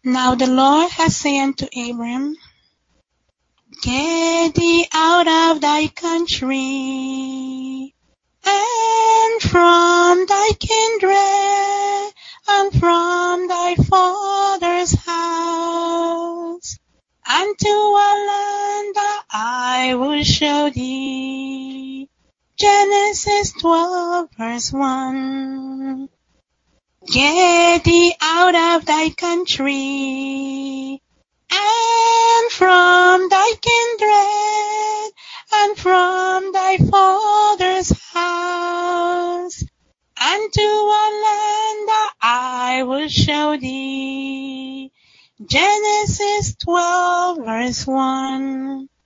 Now the Lord hath said unto Abram, Get thee out of thy country, and from thy kindred, and from thy father's house, unto a land that I will show thee. Genesis 12, verse 1. Get thee out of thy country, and from thy kindred, and from thy father's house, unto a land that I will show thee. Genesis 12, verse 1.